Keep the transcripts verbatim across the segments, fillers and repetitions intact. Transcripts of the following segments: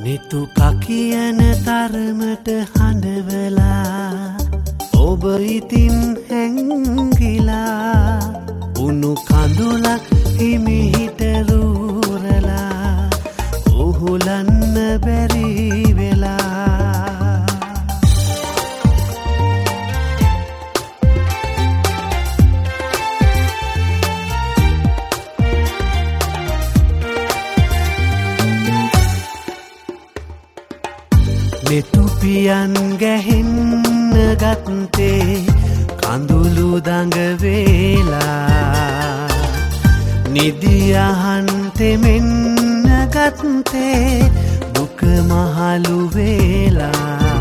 නිතුකා කියන තරමට හඬවලා ඔබ ඉතින් හැංගිලා උණු කඳුලක් හිමිහිට රූරලා උහුලන්න බැරි වෙලා මෙතුපියන් ගැහෙන්න ගත්තේ කඳුළු දඟ වේලා නිදියහන් තෙමෙන්න ගත්තේ දුක මහලු වේලා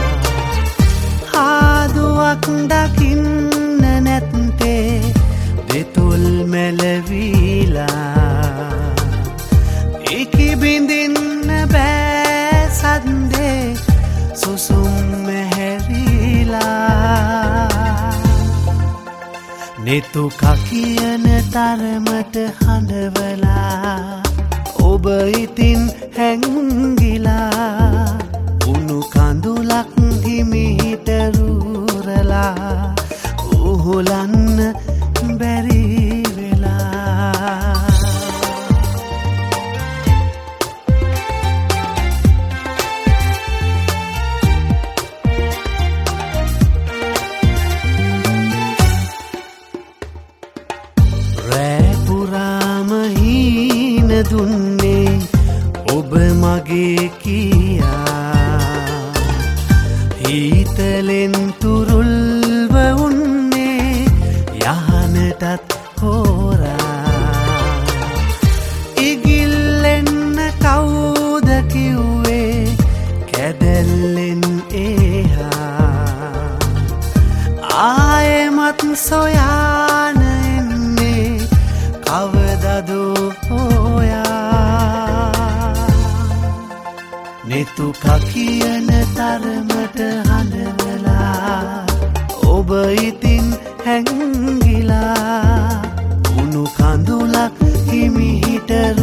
හාදුවක් දකින්න නැත්තේ දෙතුල් මැලවිලා ඉකි බිඳින්න බෑ සද්දේ සුසුම් මෙහැරිලා නිතුකා කියන තරමට හඬවලා ඔබ ඉතින් හැංගිලා උණු කඳුලක් හිමිහිට රූරලා උහුලන්න බැරි වෙලා රැපුරාම හීන දුන්නේ ඔබ මගේ කියා හීතලෙන් තුරුල්ව උන්නේ යහනටත් හෝරා ඉගිල්ලෙන්න කවුද කිව්වේ කැදැල්ලෙන් එහා ආයෙමත් සොයාන කවදදෝ හොයා නිතුකා කියන තරමට හඬවලා ඔබ ඉතින් හැංගිලා උණු කඳුලක් හිමිහිට